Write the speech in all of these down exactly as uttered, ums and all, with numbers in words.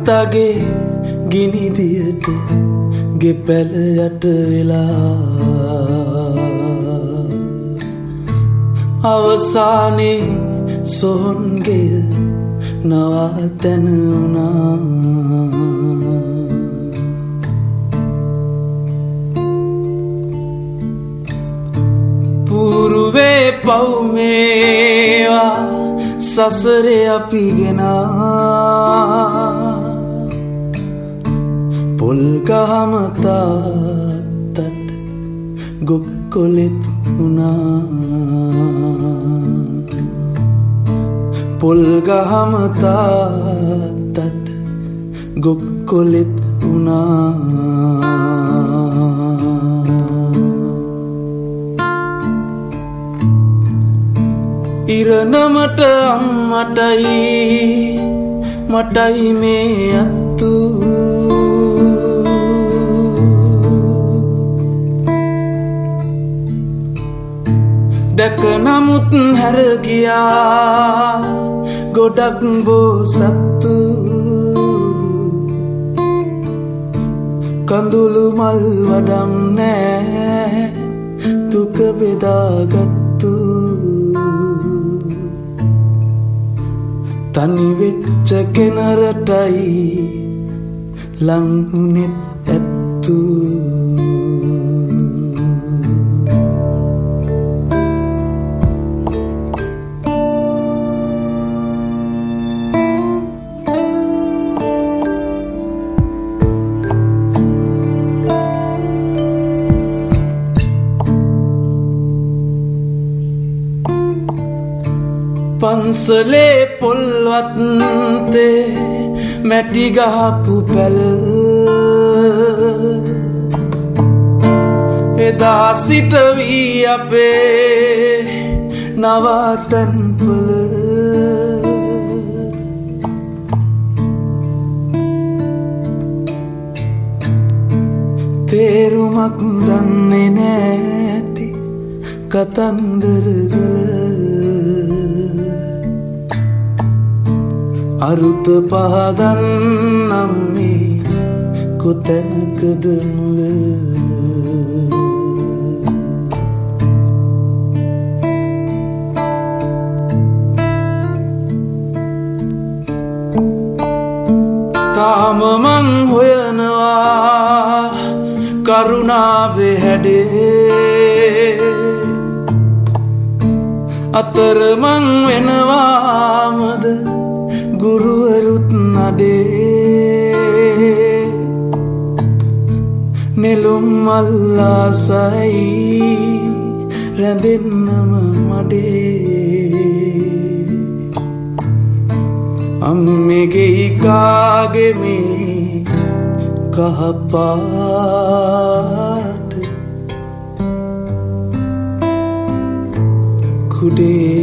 තාත්තගේ ගිනි දියට ගෙපැල යට වෙලා අවසානයේ සොහොන්ගේ නවතන වුණා පුරුවේ පව් මේවා සසරේ අපි ගෙනා පොල් ගහම තාත්තට ගොක්කොලෙත් වුණා පොල් ගහම තාත්තට ගොක්කොලෙත් වුණා ඉරණමට අම්මටයි මටයි මේ අත්තු දැක නමුත් හැර ගියා ගොඩක් බෝසත්තු කඳුළු මල් වඩම් නෑ දුක බෙදාගත්තු තනි වෙච්ච කෙනරටයි ලංුනෙත් ඇත්තු පන්සලේ පොල්වත්තේ මැටි ගහපු පැල එදා සිට වී අපේ නවතන්පල තේරුමක් දන්නේ නැති කතන්දරවල අරුත පහදන්නම් මේ කොතැනකද මුල තාම මං හොයනවා කරුණාවේ හැඩේ අතර මං වෙනවාමද ගුරුවරුත් නඩේ නෙළුම් මල්ලාසයි රැඳෙන්නම මඩේ අම්මෙගේ කාගේ මේ කහපාට කුඩේ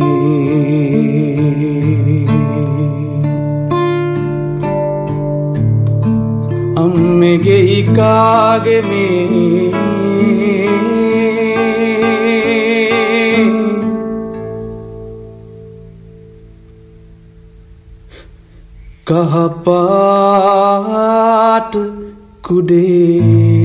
අම්මෙගේ කාගේ මේ කහපාට කුඩේ